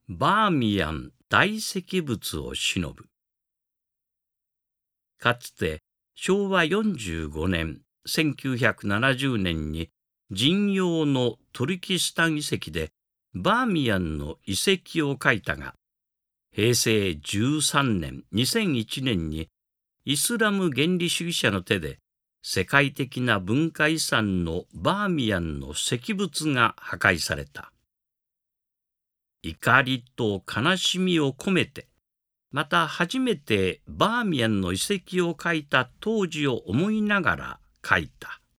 バーミヤン大石仏を偲ぶ。かつて昭和45年1970年に人用のトルキスタン遺跡でバーミヤンの遺跡を描いたが、平成13年2001年にイスラム原理主義者の手で世界的な文化遺産のバーミヤンの石仏が破壊された。怒りと悲しみを込めて、また初めてバーミヤンの遺跡を描いた当時を思いながら描いた。